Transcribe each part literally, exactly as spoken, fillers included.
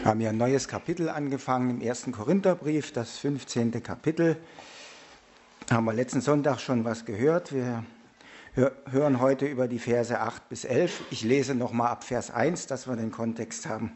Wir haben ja ein neues Kapitel angefangen im ersten Korintherbrief, das fünfzehnte Kapitel. Da haben wir letzten Sonntag schon was gehört. Wir hören heute über die Verse acht bis elf. Ich lese nochmal ab Vers eins, dass wir den Kontext haben.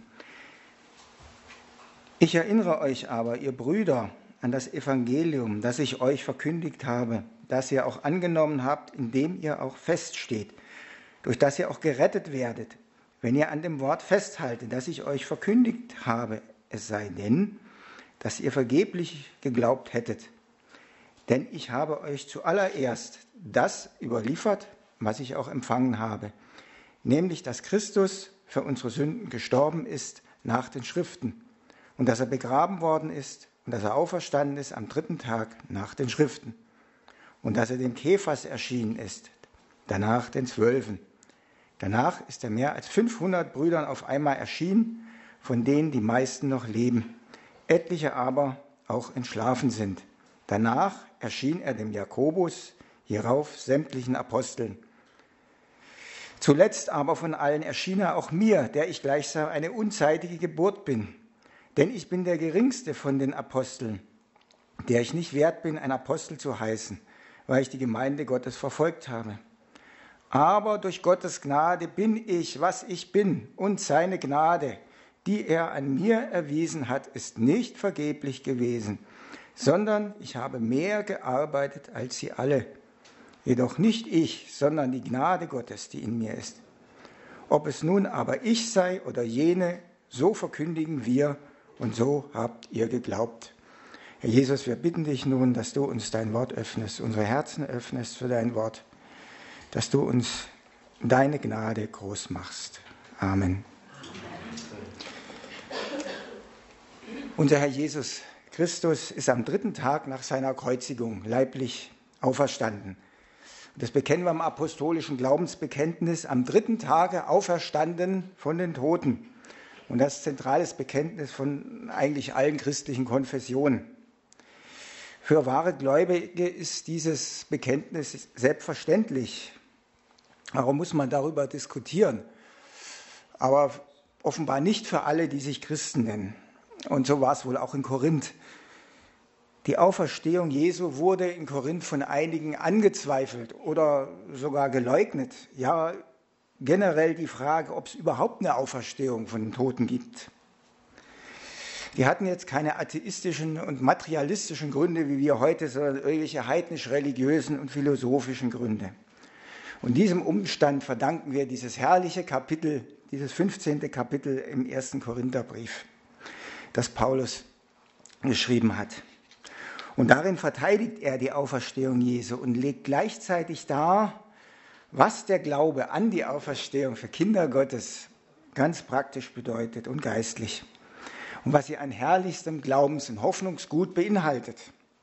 Ich erinnere euch aber, ihr Brüder, an das Evangelium, das ich euch verkündigt habe, das ihr auch angenommen habt, in dem ihr auch feststeht, durch das ihr auch gerettet werdet, wenn ihr an dem Wort festhaltet, das ich euch verkündigt habe, es sei denn, dass ihr vergeblich geglaubt hättet. Denn ich habe euch zuallererst das überliefert, was ich auch empfangen habe, nämlich, dass Christus für unsere Sünden gestorben ist nach den Schriften und dass er begraben worden ist und dass er auferstanden ist am dritten Tag nach den Schriften und dass er dem Kephas erschienen ist, danach den Zwölfen. Danach ist er mehr als fünfhundert Brüdern auf einmal erschienen, von denen die meisten noch leben, etliche aber auch entschlafen sind. Danach erschien er dem Jakobus, hierauf sämtlichen Aposteln. Zuletzt aber von allen erschien er auch mir, der ich gleichsam eine unzeitige Geburt bin. Denn ich bin der geringste von den Aposteln, der ich nicht wert bin, ein Apostel zu heißen, weil ich die Gemeinde Gottes verfolgt habe. Aber durch Gottes Gnade bin ich, was ich bin, und seine Gnade, die er an mir erwiesen hat, ist nicht vergeblich gewesen, sondern ich habe mehr gearbeitet als sie alle. Jedoch nicht ich, sondern die Gnade Gottes, die in mir ist. Ob es nun aber ich sei oder jene, so verkündigen wir und so habt ihr geglaubt. Herr Jesus, wir bitten dich nun, dass du uns dein Wort öffnest, unsere Herzen öffnest für dein Wort, dass du uns deine Gnade groß machst. Amen. Unser Herr Jesus Christus ist am dritten Tag nach seiner Kreuzigung leiblich auferstanden. Das bekennen wir im apostolischen Glaubensbekenntnis, am dritten Tage auferstanden von den Toten. Und das ist ein zentrales Bekenntnis von eigentlich allen christlichen Konfessionen. Für wahre Gläubige ist dieses Bekenntnis selbstverständlich. Warum muss man darüber diskutieren? Aber offenbar nicht für alle, die sich Christen nennen. Und so war es wohl auch in Korinth. Die Auferstehung Jesu wurde in Korinth von einigen angezweifelt oder sogar geleugnet. Ja, generell die Frage, ob es überhaupt eine Auferstehung von den Toten gibt. Die hatten jetzt keine atheistischen und materialistischen Gründe, wie wir heute, sondern irgendwelche heidnisch-religiösen und philosophischen Gründe. Und diesem Umstand verdanken wir dieses herrliche Kapitel, dieses fünfzehnte Kapitel im ersten Korintherbrief, das Paulus geschrieben hat. Und darin verteidigt er die Auferstehung Jesu und legt gleichzeitig dar, was der Glaube an die Auferstehung für Kinder Gottes ganz praktisch bedeutet und geistlich. Und was sie an herrlichstem Glaubens- und Hoffnungsgut beinhaltet.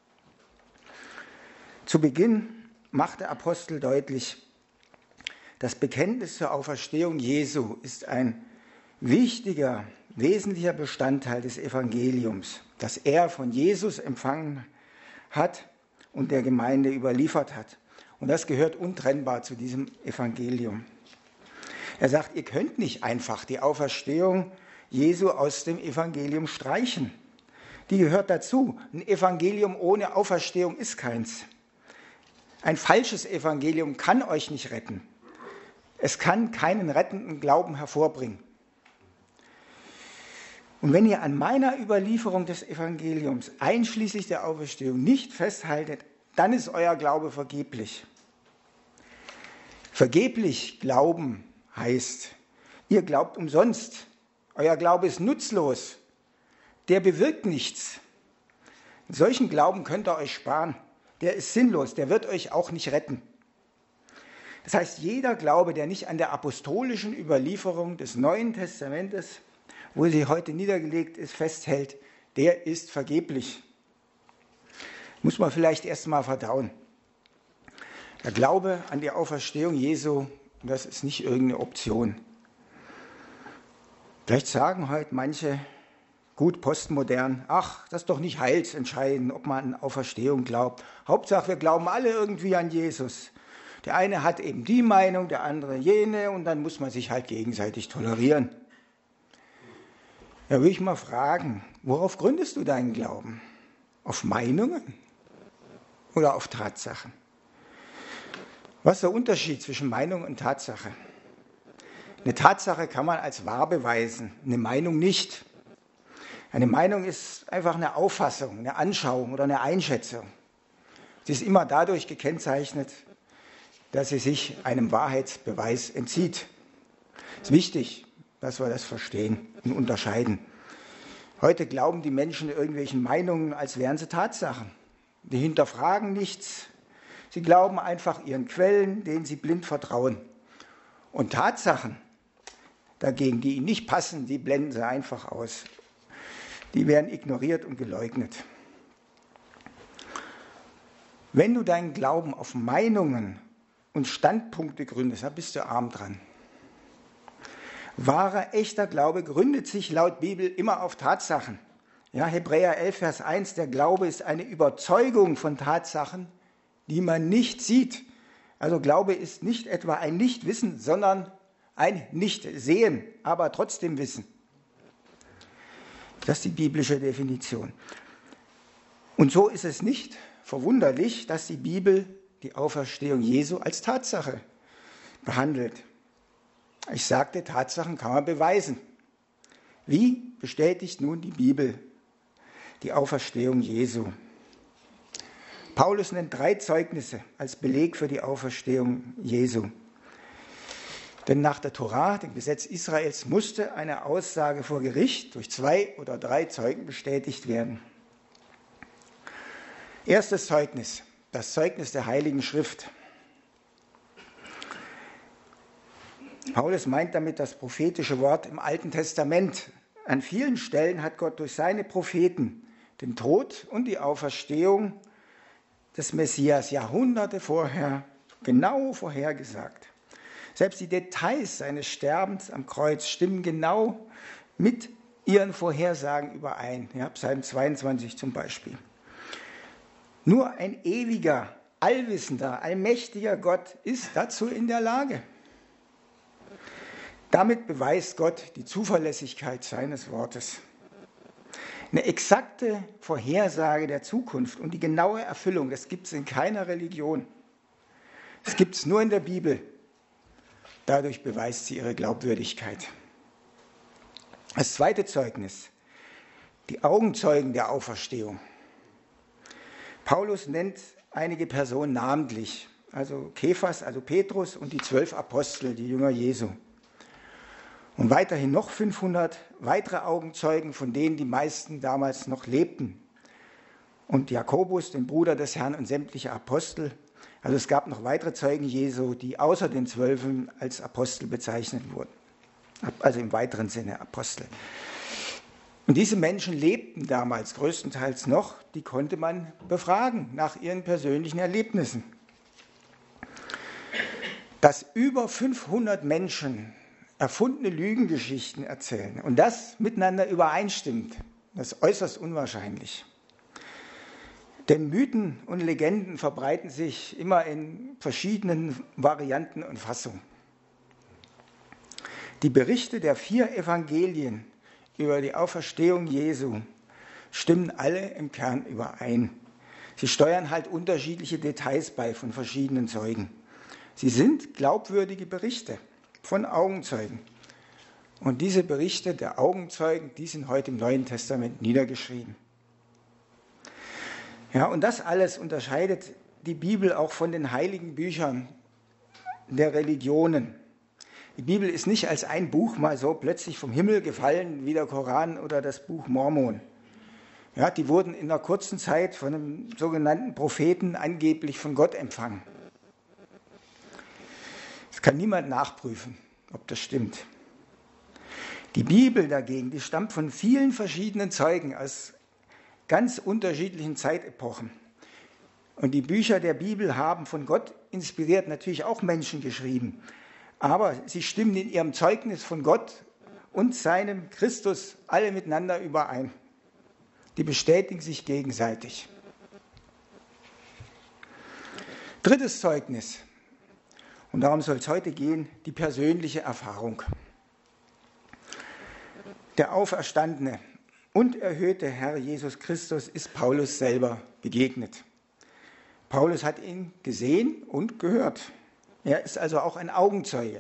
Zu Beginn macht der Apostel deutlich, das Bekenntnis zur Auferstehung Jesu ist ein wichtiger, wesentlicher Bestandteil des Evangeliums, das er von Jesus empfangen hat und der Gemeinde überliefert hat. Und das gehört untrennbar zu diesem Evangelium. Er sagt, ihr könnt nicht einfach die Auferstehung Jesu aus dem Evangelium streichen. Die gehört dazu. Ein Evangelium ohne Auferstehung ist keins. Ein falsches Evangelium kann euch nicht retten. Es kann keinen rettenden Glauben hervorbringen. Und wenn ihr an meiner Überlieferung des Evangeliums, einschließlich der Auferstehung, nicht festhaltet, dann ist euer Glaube vergeblich. Vergeblich glauben heißt, ihr glaubt umsonst. Euer Glaube ist nutzlos. Der bewirkt nichts. Einen solchen Glauben könnt ihr euch sparen. Der ist sinnlos. Der wird euch auch nicht retten. Das heißt, jeder Glaube, der nicht an der apostolischen Überlieferung des Neuen Testamentes, wo sie heute niedergelegt ist, festhält, der ist vergeblich. Muss man vielleicht erst mal verdauen. Der Glaube an die Auferstehung Jesu, das ist nicht irgendeine Option. Vielleicht sagen heute manche, gut postmodern, ach, das ist doch nicht heilsentscheidend, ob man an Auferstehung glaubt. Hauptsache, wir glauben alle irgendwie an Jesus. Der eine hat eben die Meinung, der andere jene und dann muss man sich halt gegenseitig tolerieren. Ja, will ich mal fragen, worauf gründest du deinen Glauben? Auf Meinungen oder auf Tatsachen? Was ist der Unterschied zwischen Meinung und Tatsache? Eine Tatsache kann man als wahr beweisen, eine Meinung nicht. Eine Meinung ist einfach eine Auffassung, eine Anschauung oder eine Einschätzung. Sie ist immer dadurch gekennzeichnet, dass sie sich einem Wahrheitsbeweis entzieht. Es ist wichtig, dass wir das verstehen und unterscheiden. Heute glauben die Menschen irgendwelchen Meinungen, als wären sie Tatsachen. Die hinterfragen nichts. Sie glauben einfach ihren Quellen, denen sie blind vertrauen. Und Tatsachen dagegen, die ihnen nicht passen, die blenden sie einfach aus. Die werden ignoriert und geleugnet. Wenn du deinen Glauben auf Meinungen und Standpunkte gründest, da bist du arm dran. Wahrer, echter Glaube gründet sich laut Bibel immer auf Tatsachen. Ja, Hebräer elf, Vers eins, der Glaube ist eine Überzeugung von Tatsachen, die man nicht sieht. Also Glaube ist nicht etwa ein Nichtwissen, sondern ein Nichtsehen, aber trotzdem Wissen. Das ist die biblische Definition. Und so ist es nicht verwunderlich, dass die Bibel die Auferstehung Jesu als Tatsache behandelt. Ich sagte, Tatsachen kann man beweisen. Wie bestätigt nun die Bibel die Auferstehung Jesu? Paulus nennt drei Zeugnisse als Beleg für die Auferstehung Jesu. Denn nach der Tora, dem Gesetz Israels, musste eine Aussage vor Gericht durch zwei oder drei Zeugen bestätigt werden. Erstes Zeugnis, das Zeugnis der Heiligen Schrift. Paulus meint damit das prophetische Wort im Alten Testament. An vielen Stellen hat Gott durch seine Propheten den Tod und die Auferstehung des Messias Jahrhunderte vorher genau vorhergesagt. Selbst die Details seines Sterbens am Kreuz stimmen genau mit ihren Vorhersagen überein. Ja, Psalm zweiundzwanzig zum Beispiel. Nur ein ewiger, allwissender, allmächtiger Gott ist dazu in der Lage. Damit beweist Gott die Zuverlässigkeit seines Wortes. Eine exakte Vorhersage der Zukunft und die genaue Erfüllung, das gibt es in keiner Religion. Das gibt es nur in der Bibel. Dadurch beweist sie ihre Glaubwürdigkeit. Das zweite Zeugnis, die Augenzeugen der Auferstehung. Paulus nennt einige Personen namentlich, also Kephas, also Petrus und die zwölf Apostel, die Jünger Jesu. Und weiterhin noch fünfhundert weitere Augenzeugen, von denen die meisten damals noch lebten. Und Jakobus, den Bruder des Herrn, und sämtliche Apostel. Also es gab noch weitere Zeugen Jesu, die außer den Zwölfen als Apostel bezeichnet wurden. Also im weiteren Sinne Apostel. Und diese Menschen lebten damals größtenteils noch, die konnte man befragen nach ihren persönlichen Erlebnissen. Dass über fünfhundert Menschen erfundene Lügengeschichten erzählen und das miteinander übereinstimmt, das ist äußerst unwahrscheinlich. Denn Mythen und Legenden verbreiten sich immer in verschiedenen Varianten und Fassungen. Die Berichte der vier Evangelien über die Auferstehung Jesu stimmen alle im Kern überein. Sie steuern halt unterschiedliche Details bei von verschiedenen Zeugen. Sie sind glaubwürdige Berichte von Augenzeugen. Und diese Berichte der Augenzeugen, die sind heute im Neuen Testament niedergeschrieben. Ja, und das alles unterscheidet die Bibel auch von den heiligen Büchern der Religionen. Die Bibel ist nicht als ein Buch mal so plötzlich vom Himmel gefallen, wie der Koran oder das Buch Mormon. Ja, die wurden in einer kurzen Zeit von einem sogenannten Propheten angeblich von Gott empfangen. Das kann niemand nachprüfen, ob das stimmt. Die Bibel dagegen, die stammt von vielen verschiedenen Zeugen aus ganz unterschiedlichen Zeitepochen. Und die Bücher der Bibel haben von Gott inspiriert natürlich auch Menschen geschrieben. Aber sie stimmen in ihrem Zeugnis von Gott und seinem Christus alle miteinander überein. Die bestätigen sich gegenseitig. Drittes Zeugnis. Und darum soll es heute gehen, die persönliche Erfahrung. Der auferstandene und erhöhte Herr Jesus Christus ist Paulus selber begegnet. Paulus hat ihn gesehen und gehört. Er ist also auch ein Augenzeuge.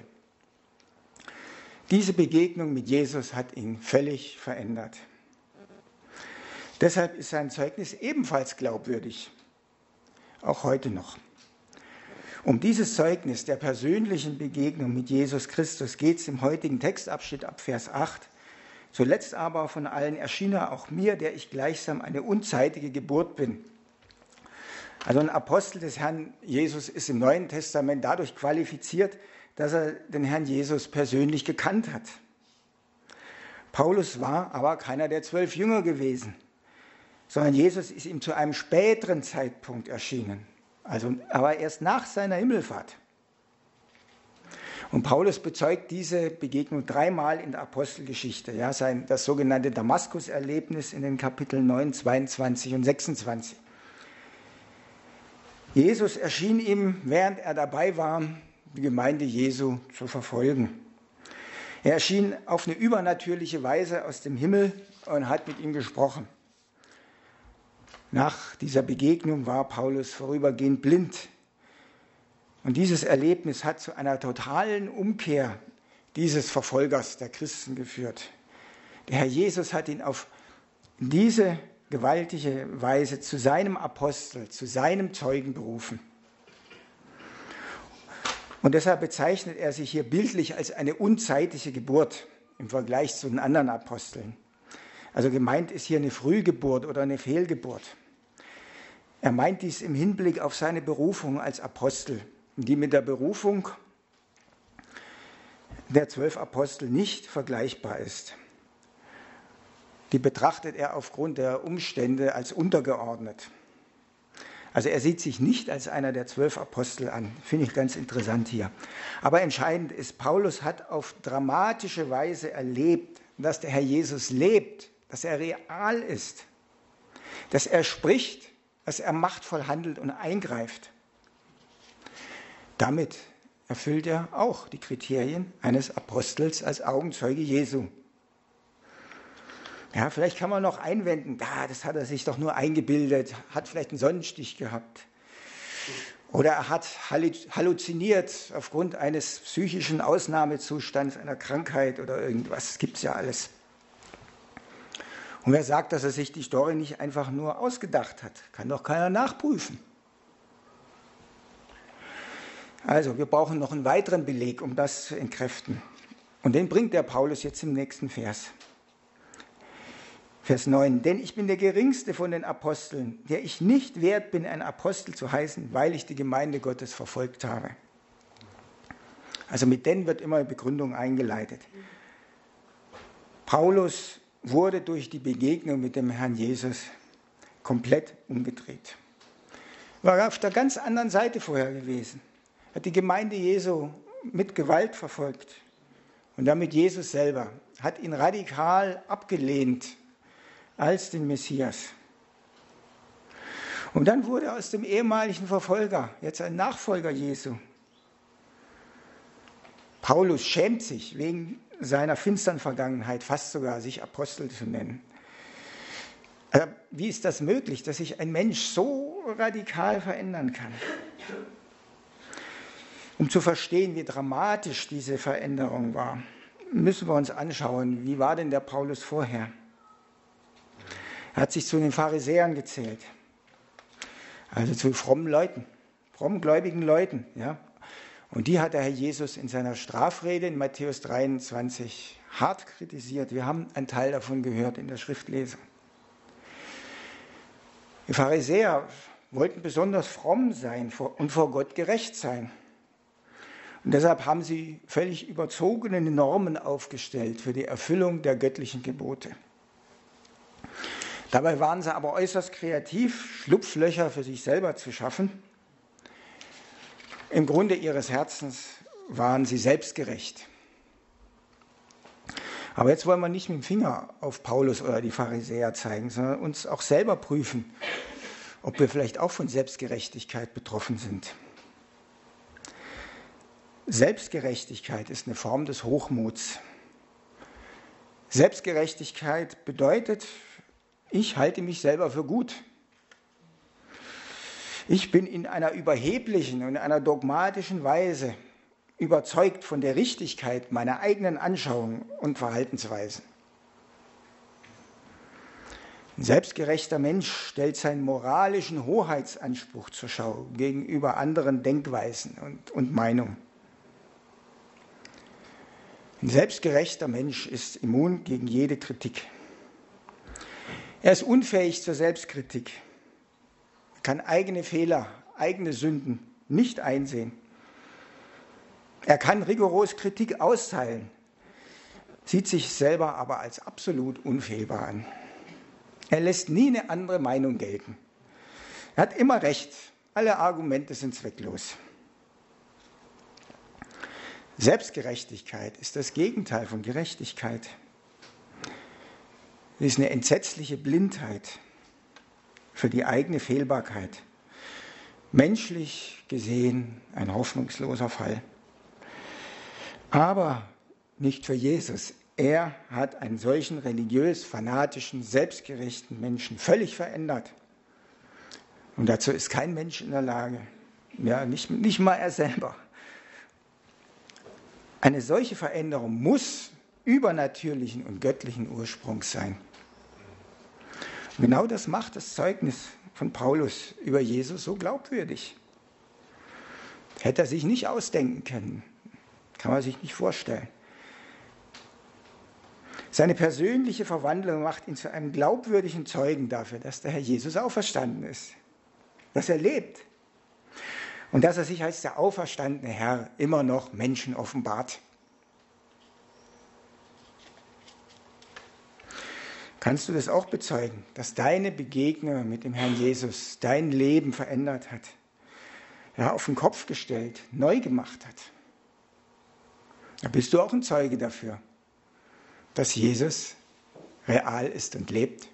Diese Begegnung mit Jesus hat ihn völlig verändert. Deshalb ist sein Zeugnis ebenfalls glaubwürdig, auch heute noch. Um dieses Zeugnis der persönlichen Begegnung mit Jesus Christus geht es im heutigen Textabschnitt ab Vers acht. Zuletzt aber von allen erschien er auch mir, der ich gleichsam eine unzeitige Geburt bin. Also ein Apostel des Herrn Jesus ist im Neuen Testament dadurch qualifiziert, dass er den Herrn Jesus persönlich gekannt hat. Paulus war aber keiner der zwölf Jünger gewesen, sondern Jesus ist ihm zu einem späteren Zeitpunkt erschienen, also aber erst nach seiner Himmelfahrt. Und Paulus bezeugt diese Begegnung dreimal in der Apostelgeschichte, ja, sein, das sogenannte Damaskus-Erlebnis in den Kapiteln neun, zweiundzwanzig und sechsundzwanzig. Jesus erschien ihm, während er dabei war, die Gemeinde Jesu zu verfolgen. Er erschien auf eine übernatürliche Weise aus dem Himmel und hat mit ihm gesprochen. Nach dieser Begegnung war Paulus vorübergehend blind. Und dieses Erlebnis hat zu einer totalen Umkehr dieses Verfolgers der Christen geführt. Der Herr Jesus hat ihn auf diese gewaltige Weise zu seinem Apostel, zu seinem Zeugen berufen. Und deshalb bezeichnet er sich hier bildlich als eine unzeitige Geburt im Vergleich zu den anderen Aposteln. Also gemeint ist hier eine Frühgeburt oder eine Fehlgeburt. Er meint dies im Hinblick auf seine Berufung als Apostel, die mit der Berufung der zwölf Apostel nicht vergleichbar ist. Die betrachtet er aufgrund der Umstände als untergeordnet. Also er sieht sich nicht als einer der zwölf Apostel an. Finde ich ganz interessant hier. Aber entscheidend ist, Paulus hat auf dramatische Weise erlebt, dass der Herr Jesus lebt, dass er real ist, dass er spricht, dass er machtvoll handelt und eingreift. Damit erfüllt er auch die Kriterien eines Apostels als Augenzeuge Jesu. Ja, vielleicht kann man noch einwenden, ah, das hat er sich doch nur eingebildet, hat vielleicht einen Sonnenstich gehabt. Oder er hat halluziniert aufgrund eines psychischen Ausnahmezustands, einer Krankheit oder irgendwas. Das gibt es ja alles. Und wer sagt, dass er sich die Story nicht einfach nur ausgedacht hat? Kann doch keiner nachprüfen. Also, wir brauchen noch einen weiteren Beleg, um das zu entkräften. Und den bringt der Paulus jetzt im nächsten Vers. Vers neun. Denn ich bin der geringste von den Aposteln, der ich nicht wert bin, ein Apostel zu heißen, weil ich die Gemeinde Gottes verfolgt habe. Also mit denn wird immer eine Begründung eingeleitet. Paulus wurde durch die Begegnung mit dem Herrn Jesus komplett umgedreht. War auf der ganz anderen Seite vorher gewesen. Hat die Gemeinde Jesu mit Gewalt verfolgt. Und damit Jesus selber hat ihn radikal abgelehnt als den Messias. Und dann wurde aus dem ehemaligen Verfolger jetzt ein Nachfolger Jesu. Paulus schämt sich wegen seiner finstern Vergangenheit, fast sogar sich Apostel zu nennen. Aber wie ist das möglich, dass sich ein Mensch so radikal verändern kann? Um zu verstehen, wie dramatisch diese Veränderung war, müssen wir uns anschauen, wie war denn der Paulus vorher? Er hat sich zu den Pharisäern gezählt, also zu frommen Leuten, frommgläubigen Leuten. Ja? Und die hat der Herr Jesus in seiner Strafrede in Matthäus dreiundzwanzig hart kritisiert. Wir haben einen Teil davon gehört in der Schriftlesung. Die Pharisäer wollten besonders fromm sein und vor Gott gerecht sein. Und deshalb haben sie völlig überzogene Normen aufgestellt für die Erfüllung der göttlichen Gebote. Dabei waren sie aber äußerst kreativ, Schlupflöcher für sich selber zu schaffen. Im Grunde ihres Herzens waren sie selbstgerecht. Aber jetzt wollen wir nicht mit dem Finger auf Paulus oder die Pharisäer zeigen, sondern uns auch selber prüfen, ob wir vielleicht auch von Selbstgerechtigkeit betroffen sind. Selbstgerechtigkeit ist eine Form des Hochmuts. Selbstgerechtigkeit bedeutet, ich halte mich selber für gut. Ich bin in einer überheblichen und einer dogmatischen Weise überzeugt von der Richtigkeit meiner eigenen Anschauungen und Verhaltensweisen. Ein selbstgerechter Mensch stellt seinen moralischen Hoheitsanspruch zur Schau gegenüber anderen Denkweisen und, und Meinungen. Ein selbstgerechter Mensch ist immun gegen jede Kritik. Er ist unfähig zur Selbstkritik. Er kann eigene Fehler, eigene Sünden nicht einsehen. Er kann rigoros Kritik austeilen, sieht sich selber aber als absolut unfehlbar an. Er lässt nie eine andere Meinung gelten. Er hat immer recht. Alle Argumente sind zwecklos. Selbstgerechtigkeit ist das Gegenteil von Gerechtigkeit. Sie ist eine entsetzliche Blindheit für die eigene Fehlbarkeit. Menschlich gesehen ein hoffnungsloser Fall. Aber nicht für Jesus. Er hat einen solchen religiös, fanatischen, selbstgerechten Menschen völlig verändert. Und dazu ist kein Mensch in der Lage. Ja, nicht, nicht mal er selber. Eine solche Veränderung muss übernatürlichen und göttlichen Ursprungs sein. Und genau das macht das Zeugnis von Paulus über Jesus so glaubwürdig. Hätte er sich nicht ausdenken können. Kann man sich nicht vorstellen. Seine persönliche Verwandlung macht ihn zu einem glaubwürdigen Zeugen dafür, dass der Herr Jesus auferstanden ist. Dass er lebt. Und dass er sich als der auferstandene Herr immer noch Menschen offenbart. Kannst du das auch bezeugen, dass deine Begegnung mit dem Herrn Jesus dein Leben verändert hat? Ja, auf den Kopf gestellt, neu gemacht hat? Da bist du auch ein Zeuge dafür, dass Jesus real ist und lebt.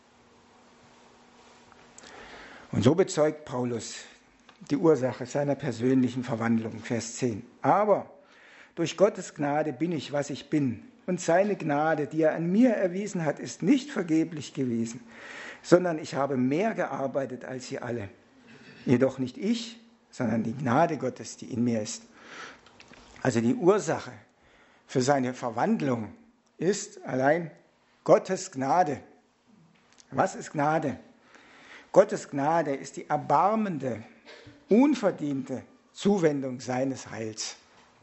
Und so bezeugt Paulus die Ursache seiner persönlichen Verwandlung, Vers zehn. Aber durch Gottes Gnade bin ich, was ich bin. Und seine Gnade, die er an mir erwiesen hat, ist nicht vergeblich gewesen, sondern ich habe mehr gearbeitet als sie alle. Jedoch nicht ich, sondern die Gnade Gottes, die in mir ist. Also die Ursache für seine Verwandlung ist allein Gottes Gnade. Was ist Gnade? Gottes Gnade ist die erbarmende, unverdiente Zuwendung seines Heils.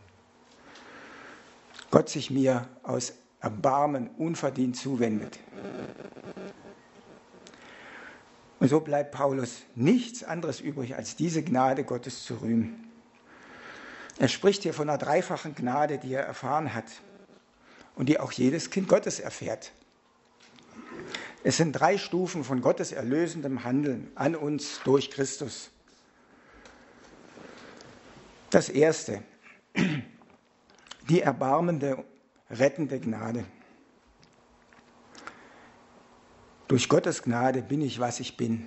Gott sich mir aus Erbarmen unverdient zuwendet. Und so bleibt Paulus nichts anderes übrig, als diese Gnade Gottes zu rühmen. Er spricht hier von einer dreifachen Gnade, die er erfahren hat und die auch jedes Kind Gottes erfährt. Es sind drei Stufen von Gottes erlösendem Handeln an uns durch Christus. Das erste, die erbarmende, rettende Gnade. Durch Gottes Gnade bin ich, was ich bin.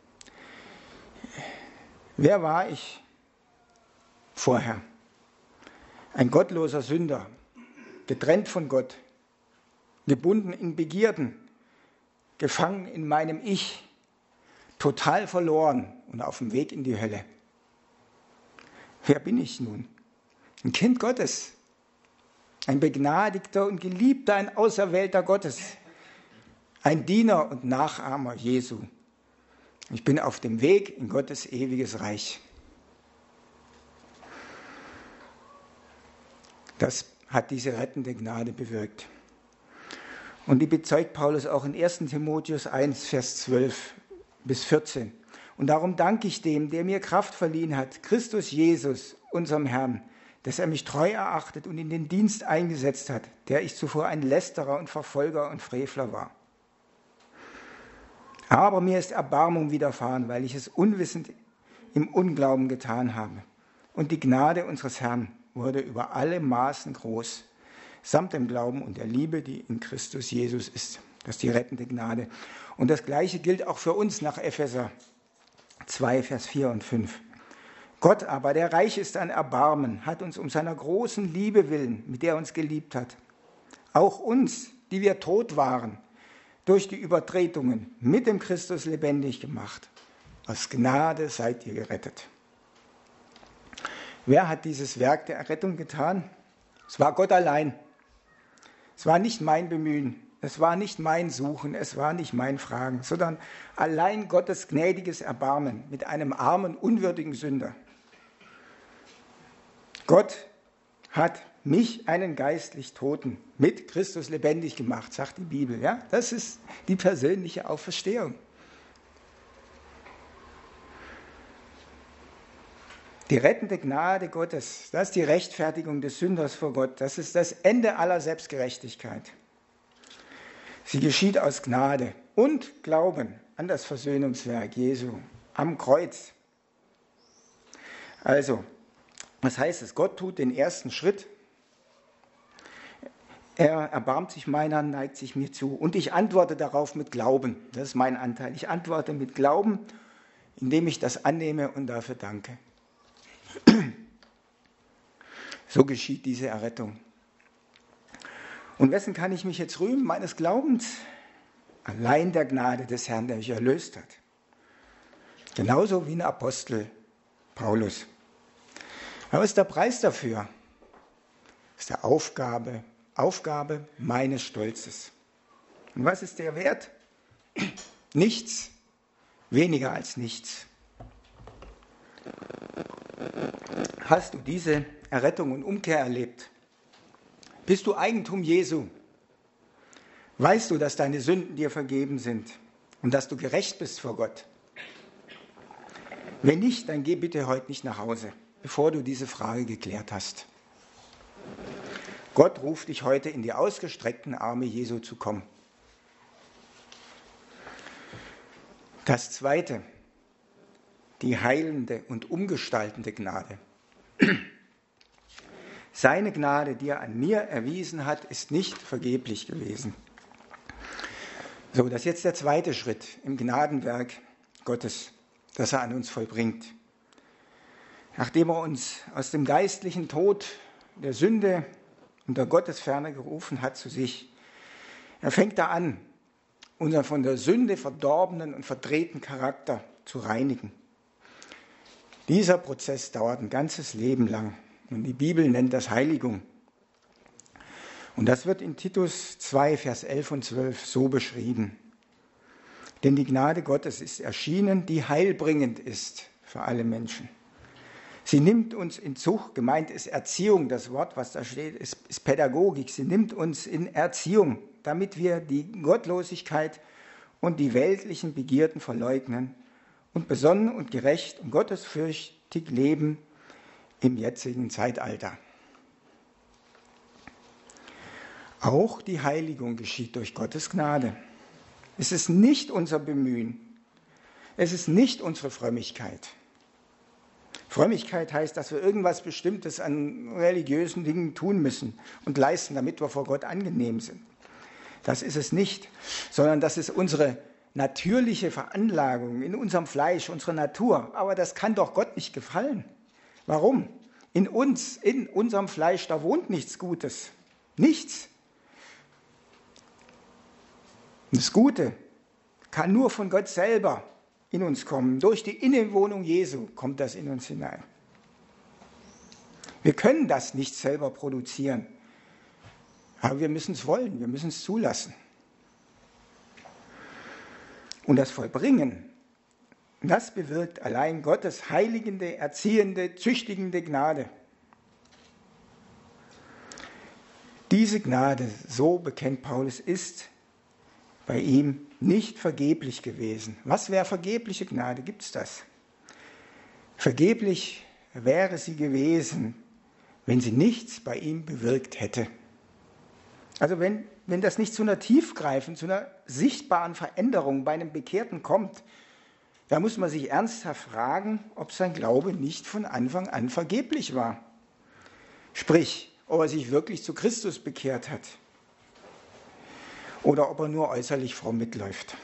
Wer war ich vorher? Ein gottloser Sünder, getrennt von Gott, gebunden in Begierden, gefangen in meinem Ich, total verloren und auf dem Weg in die Hölle. Wer bin ich nun? Ein Kind Gottes, ein begnadigter und geliebter, ein Auserwählter Gottes, ein Diener und Nachahmer Jesu. Ich bin auf dem Weg in Gottes ewiges Reich. Das hat diese rettende Gnade bewirkt. Und die bezeugt Paulus auch in ersten Timotheus eins, Vers zwölf bis vierzehn. Und darum danke ich dem, der mir Kraft verliehen hat, Christus Jesus, unserem Herrn, dass er mich treu erachtet und in den Dienst eingesetzt hat, der ich zuvor ein Lästerer und Verfolger und Frevler war. Aber mir ist Erbarmung widerfahren, weil ich es unwissend im Unglauben getan habe. Und die Gnade unseres Herrn wurde über alle Maßen groß, samt dem Glauben und der Liebe, die in Christus Jesus ist. Das ist die rettende Gnade. Und das Gleiche gilt auch für uns nach Epheser zwei, Vers vier und fünf. Gott aber, der reich ist an Erbarmen, hat uns um seiner großen Liebe willen, mit der er uns geliebt hat, auch uns, die wir tot waren, durch die Übertretungen mit dem Christus lebendig gemacht. Aus Gnade seid ihr gerettet. Wer hat dieses Werk der Errettung getan? Es war Gott allein. Es war nicht mein Bemühen, es war nicht mein Suchen, es war nicht mein Fragen, sondern allein Gottes gnädiges Erbarmen mit einem armen, unwürdigen Sünder. Gott hat mich, einen geistlich Toten, mit Christus lebendig gemacht, sagt die Bibel. Ja? Das ist die persönliche Auferstehung. Die rettende Gnade Gottes, das ist die Rechtfertigung des Sünders vor Gott. Das ist das Ende aller Selbstgerechtigkeit. Sie geschieht aus Gnade und Glauben an das Versöhnungswerk Jesu am Kreuz. Also, was heißt es? Gott tut den ersten Schritt. Er erbarmt sich meiner, neigt sich mir zu. Und ich antworte darauf mit Glauben. Das ist mein Anteil. Ich antworte mit Glauben, indem ich das annehme und dafür danke. So geschieht diese Errettung. Und wessen kann ich mich jetzt rühmen? Meines Glaubens? Allein der Gnade des Herrn, der mich erlöst hat. Genauso wie ein Apostel Paulus. Aber was ist der Preis dafür? Das ist die Aufgabe, Aufgabe meines Stolzes. Und was ist der Wert? Nichts, weniger als nichts. Hast du diese Errettung und Umkehr erlebt? Bist du Eigentum Jesu? Weißt du, dass deine Sünden dir vergeben sind und dass du gerecht bist vor Gott? Wenn nicht, dann geh bitte heute nicht nach Hause, bevor du diese Frage geklärt hast. Gott ruft dich heute in die ausgestreckten Arme Jesu zu kommen. Das Zweite, die heilende und umgestaltende Gnade. Seine Gnade, die er an mir erwiesen hat, ist nicht vergeblich gewesen. So, das ist jetzt der zweite Schritt im Gnadenwerk Gottes, das er an uns vollbringt. Nachdem er uns aus dem geistlichen Tod der Sünde und der Gottesferne gerufen hat zu sich, er fängt da an, unseren von der Sünde verdorbenen und verdrehten Charakter zu reinigen. Dieser Prozess dauert ein ganzes Leben lang und die Bibel nennt das Heiligung. Und das wird in Titus zwei, Vers elf und zwölf so beschrieben. Denn die Gnade Gottes ist erschienen, die heilbringend ist für alle Menschen. Sie nimmt uns in Zucht, gemeint ist Erziehung, das Wort, was da steht, ist, ist Pädagogik. Sie nimmt uns in Erziehung, damit wir die Gottlosigkeit und die weltlichen Begierden verleugnen und besonnen und gerecht und gottesfürchtig leben im jetzigen Zeitalter. Auch die Heiligung geschieht durch Gottes Gnade. Es ist nicht unser Bemühen, es ist nicht unsere Frömmigkeit. Frömmigkeit heißt, dass wir irgendwas Bestimmtes an religiösen Dingen tun müssen und leisten, damit wir vor Gott angenehm sind. Das ist es nicht, sondern das ist unsere natürliche Veranlagung in unserem Fleisch, unsere Natur. Aber das kann doch Gott nicht gefallen. Warum? In uns, in unserem Fleisch, da wohnt nichts Gutes. Nichts. Das Gute kann nur von Gott selber in uns kommen. Durch die Innenwohnung Jesu kommt das in uns hinein. Wir können das nicht selber produzieren, aber wir müssen es wollen, wir müssen es zulassen. Und das Vollbringen, das bewirkt allein Gottes heiligende, erziehende, züchtigende Gnade. Diese Gnade, so bekennt Paulus, ist bei ihm nicht vergeblich gewesen. Was wäre vergebliche Gnade? Gibt es das? Vergeblich wäre sie gewesen, wenn sie nichts bei ihm bewirkt hätte. Also wenn, wenn das nicht zu einer tiefgreifenden, zu einer sichtbaren Veränderung bei einem Bekehrten kommt, da muss man sich ernsthaft fragen, ob sein Glaube nicht von Anfang an vergeblich war. Sprich, ob er sich wirklich zu Christus bekehrt hat. Oder ob er nur äußerlich fromm mitläuft.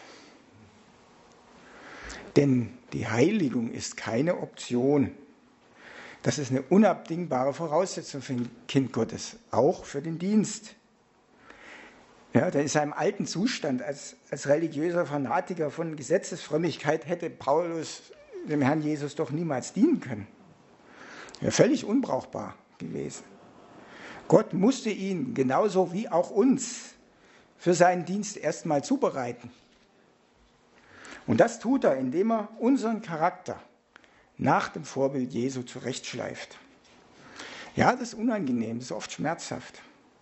Denn die Heiligung ist keine Option. Das ist eine unabdingbare Voraussetzung für ein Kind Gottes, auch für den Dienst. Ja, denn in seinem alten Zustand als, als religiöser Fanatiker von Gesetzesfrömmigkeit hätte Paulus dem Herrn Jesus doch niemals dienen können. Ja, völlig unbrauchbar gewesen. Gott musste ihn, genauso wie auch uns, für seinen Dienst erstmal zubereiten. Und das tut er, indem er unseren Charakter nach dem Vorbild Jesu zurechtschleift. Ja, das ist unangenehm, das ist oft schmerzhaft.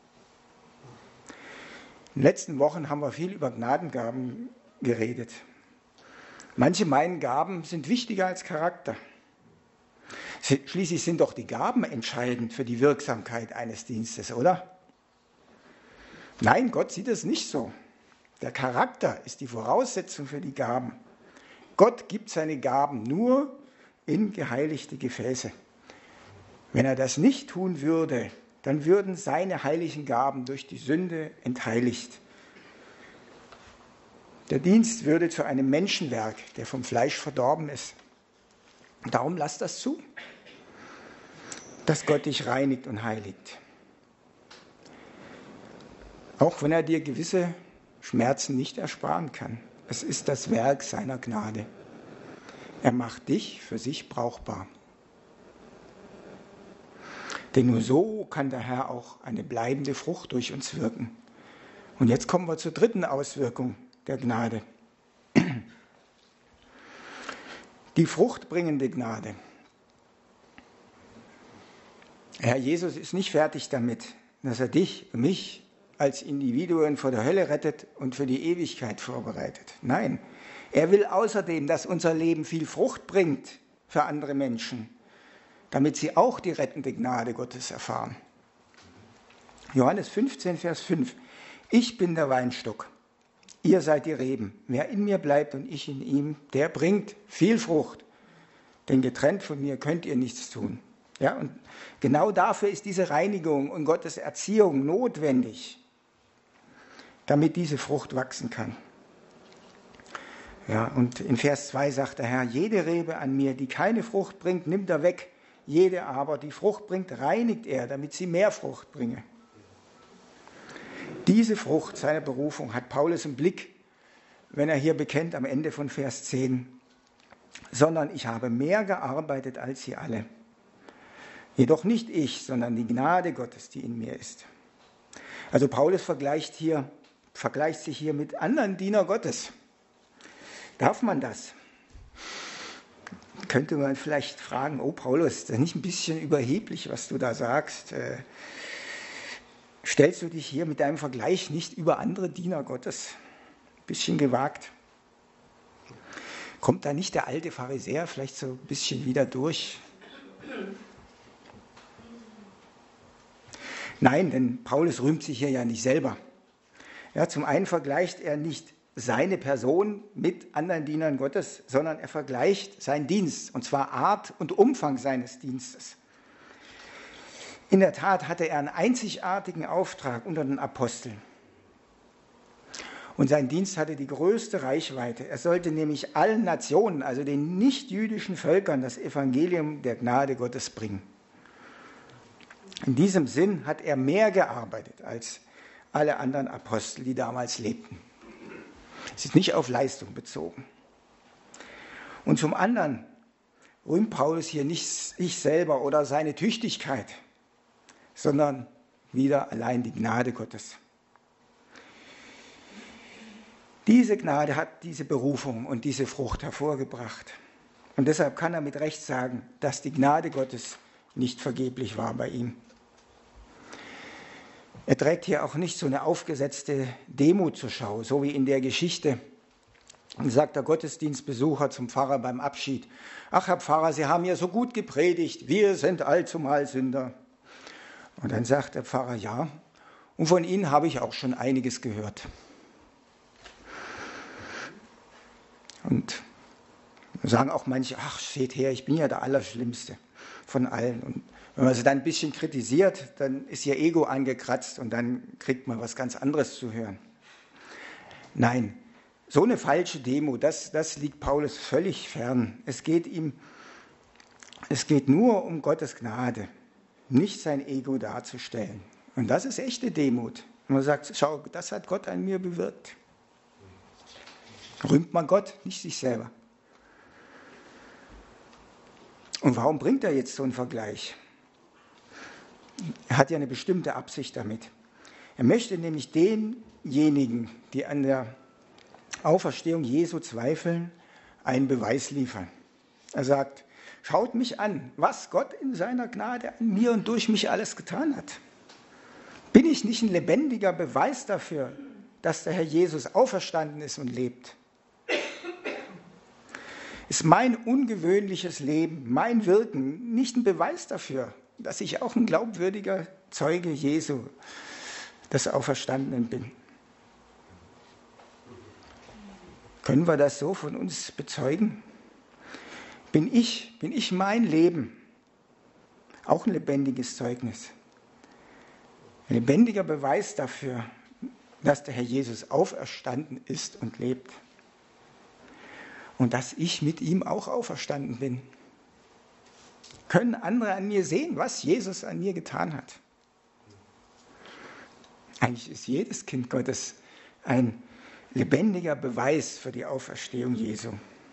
In den letzten Wochen haben wir viel über Gnadengaben geredet. Manche meinen, Gaben sind wichtiger als Charakter. Schließlich sind doch die Gaben entscheidend für die Wirksamkeit eines Dienstes, oder? Nein, Gott sieht es nicht so. Der Charakter ist die Voraussetzung für die Gaben. Gott gibt seine Gaben nur in geheiligte Gefäße. Wenn er das nicht tun würde, dann würden seine heiligen Gaben durch die Sünde entheiligt. Der Dienst würde zu einem Menschenwerk, der vom Fleisch verdorben ist. Darum lass das zu, dass Gott dich reinigt und heiligt. Auch wenn er dir gewisse Schmerzen nicht ersparen kann. Es ist das Werk seiner Gnade. Er macht dich für sich brauchbar. Denn nur so kann der Herr auch eine bleibende Frucht durch uns wirken. Und jetzt kommen wir zur dritten Auswirkung der Gnade. Die fruchtbringende Gnade. Herr Jesus ist nicht fertig damit, dass er dich und mich als Individuen vor der Hölle rettet und für die Ewigkeit vorbereitet. Nein, er will außerdem, dass unser Leben viel Frucht bringt für andere Menschen, damit sie auch die rettende Gnade Gottes erfahren. Johannes fünfzehn, Vers fünf. Ich bin der Weinstock, ihr seid die Reben. Wer in mir bleibt und ich in ihm, der bringt viel Frucht. Denn getrennt von mir könnt ihr nichts tun. Ja, und genau dafür ist diese Reinigung und Gottes Erziehung notwendig, damit diese Frucht wachsen kann. Ja, und in Vers zwei sagt der Herr, jede Rebe an mir, die keine Frucht bringt, nimmt er weg. Jede aber, die Frucht bringt, reinigt er, damit sie mehr Frucht bringe. Diese Frucht seiner Berufung hat Paulus im Blick, wenn er hier bekennt am Ende von Vers zehn, sondern ich habe mehr gearbeitet als sie alle. Jedoch nicht ich, sondern die Gnade Gottes, die in mir ist. Also Paulus vergleicht, hier, vergleicht sich hier mit anderen Dienern Gottes. Darf man das? Könnte man vielleicht fragen, oh Paulus, ist das nicht ein bisschen überheblich, was du da sagst? Äh, stellst du dich hier mit deinem Vergleich nicht über andere Diener Gottes? Ein bisschen gewagt. Kommt da nicht der alte Pharisäer vielleicht so ein bisschen wieder durch? Nein, denn Paulus rühmt sich hier ja nicht selber. Ja, zum einen vergleicht er nicht seine Person mit anderen Dienern Gottes, sondern er vergleicht seinen Dienst, und zwar Art und Umfang seines Dienstes. In der Tat hatte er einen einzigartigen Auftrag unter den Aposteln. Und sein Dienst hatte die größte Reichweite. Er sollte nämlich allen Nationen, also den nichtjüdischen Völkern, das Evangelium der Gnade Gottes bringen. In diesem Sinn hat er mehr gearbeitet als alle anderen Apostel, die damals lebten. Es ist nicht auf Leistung bezogen. Und zum anderen rühmt Paulus hier nicht sich selber oder seine Tüchtigkeit, sondern wieder allein die Gnade Gottes. Diese Gnade hat diese Berufung und diese Frucht hervorgebracht. Und deshalb kann er mit Recht sagen, dass die Gnade Gottes nicht vergeblich war bei ihm. Er trägt hier auch nicht so eine aufgesetzte Demut zur Schau, so wie in der Geschichte. Und sagt der Gottesdienstbesucher zum Pfarrer beim Abschied, ach Herr Pfarrer, Sie haben ja so gut gepredigt, wir sind allzumal Sünder. Und dann sagt der Pfarrer, ja, und von Ihnen habe ich auch schon einiges gehört. Und sagen auch manche, ach seht her, ich bin ja der Allerschlimmste von allen. Und wenn man sie dann ein bisschen kritisiert, dann ist ihr Ego angekratzt und dann kriegt man was ganz anderes zu hören. Nein, so eine falsche Demut, das, das liegt Paulus völlig fern. Es geht ihm, es geht nur um Gottes Gnade, nicht sein Ego darzustellen. Und das ist echte Demut. Und man sagt, schau, das hat Gott an mir bewirkt. Rühmt man Gott, nicht sich selber. Und warum bringt er jetzt so einen Vergleich? Er hat ja eine bestimmte Absicht damit. Er möchte nämlich denjenigen, die an der Auferstehung Jesu zweifeln, einen Beweis liefern. Er sagt, schaut mich an, was Gott in seiner Gnade an mir und durch mich alles getan hat. Bin ich nicht ein lebendiger Beweis dafür, dass der Herr Jesus auferstanden ist und lebt? Ist mein ungewöhnliches Leben, mein Wirken nicht ein Beweis dafür, dass ich auch ein glaubwürdiger Zeuge Jesu, des Auferstandenen bin? Können wir das so von uns bezeugen? Bin ich, bin ich mein Leben auch ein lebendiges Zeugnis? Ein lebendiger Beweis dafür, dass der Herr Jesus auferstanden ist und lebt. Und dass ich mit ihm auch auferstanden bin. Können andere an mir sehen, was Jesus an mir getan hat? Eigentlich ist jedes Kind Gottes ein lebendiger Beweis für die Auferstehung Jesu.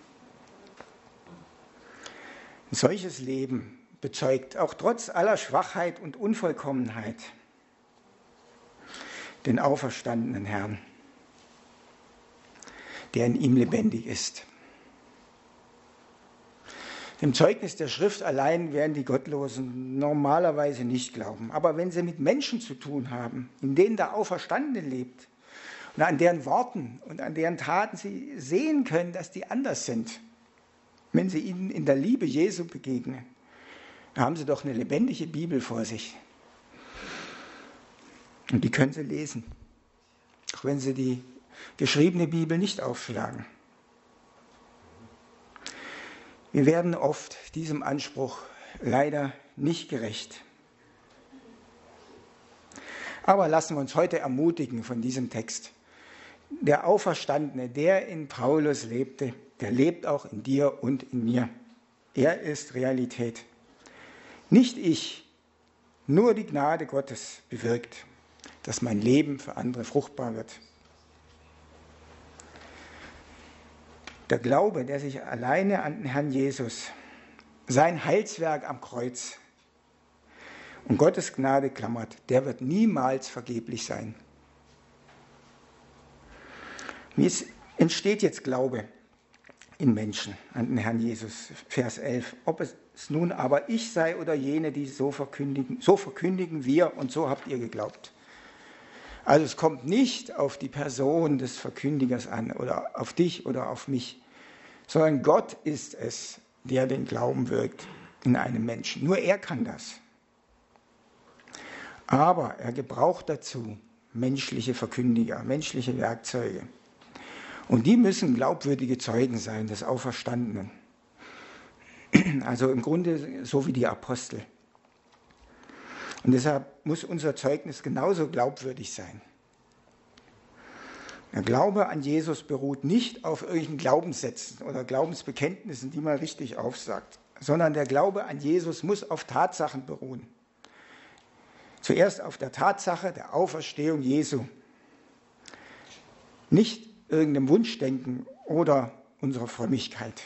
Ein solches Leben bezeugt auch trotz aller Schwachheit und Unvollkommenheit den auferstandenen Herrn, der in ihm lebendig ist. Dem Zeugnis der Schrift allein werden die Gottlosen normalerweise nicht glauben. Aber wenn sie mit Menschen zu tun haben, in denen der Auferstandene lebt und an deren Worten und an deren Taten sie sehen können, dass die anders sind, wenn sie ihnen in der Liebe Jesu begegnen, dann haben sie doch eine lebendige Bibel vor sich. Und die können sie lesen, auch wenn sie die geschriebene Bibel nicht aufschlagen. Wir werden oft diesem Anspruch leider nicht gerecht. Aber lassen wir uns heute ermutigen von diesem Text. Der Auferstandene, der in Paulus lebte, der lebt auch in dir und in mir. Er ist Realität. Nicht ich, nur die Gnade Gottes bewirkt, dass mein Leben für andere fruchtbar wird. Der Glaube, der sich alleine an den Herrn Jesus, sein Heilswerk am Kreuz und Gottes Gnade klammert, der wird niemals vergeblich sein. Wie entsteht jetzt Glaube in Menschen an den Herrn Jesus? Vers elf. Ob es nun aber ich sei oder jene, die so verkündigen, so verkündigen wir und so habt ihr geglaubt. Also es kommt nicht auf die Person des Verkündigers an oder auf dich oder auf mich, sondern Gott ist es, der den Glauben wirkt in einem Menschen. Nur er kann das. Aber er gebraucht dazu menschliche Verkündiger, menschliche Werkzeuge. Und die müssen glaubwürdige Zeugen sein des Auferstandenen. Also im Grunde so wie die Apostel. Und deshalb muss unser Zeugnis genauso glaubwürdig sein. Der Glaube an Jesus beruht nicht auf irgendwelchen Glaubenssätzen oder Glaubensbekenntnissen, die man richtig aufsagt, sondern der Glaube an Jesus muss auf Tatsachen beruhen. Zuerst auf der Tatsache der Auferstehung Jesu. Nicht irgendeinem Wunschdenken oder unserer Frömmigkeit.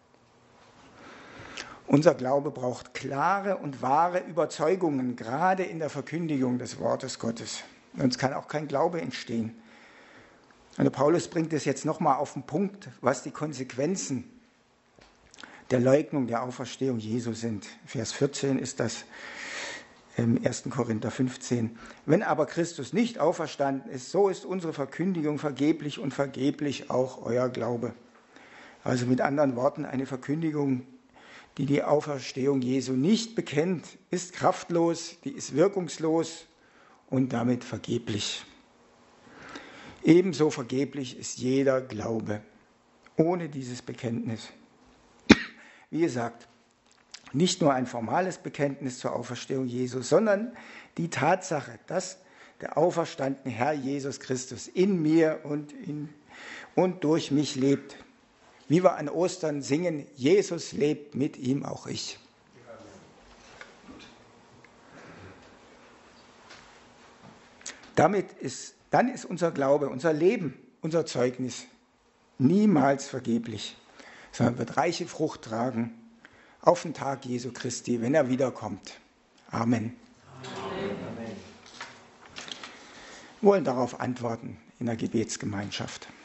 Unser Glaube braucht klare und wahre Überzeugungen, gerade in der Verkündigung des Wortes Gottes. Sonst kann auch kein Glaube entstehen. Und Paulus bringt es jetzt nochmal auf den Punkt, was die Konsequenzen der Leugnung der Auferstehung Jesu sind. Vers vierzehn ist das im ersten Korinther fünfzehn. Wenn aber Christus nicht auferstanden ist, so ist unsere Verkündigung vergeblich und vergeblich auch euer Glaube. Also mit anderen Worten, eine Verkündigung, die die Auferstehung Jesu nicht bekennt, ist kraftlos, die ist wirkungslos und damit vergeblich. Ebenso vergeblich ist jeder Glaube ohne dieses Bekenntnis. Wie gesagt, nicht nur ein formales Bekenntnis zur Auferstehung Jesu, sondern die Tatsache, dass der auferstandene Herr Jesus Christus in mir und, in, und durch mich lebt. Wie wir an Ostern singen, Jesus lebt, mit ihm auch ich. Damit ist, dann ist unser Glaube, unser Leben, unser Zeugnis niemals vergeblich, sondern wird reiche Frucht tragen auf den Tag Jesu Christi, wenn er wiederkommt. Amen. Amen. Wir wollen darauf antworten in der Gebetsgemeinschaft.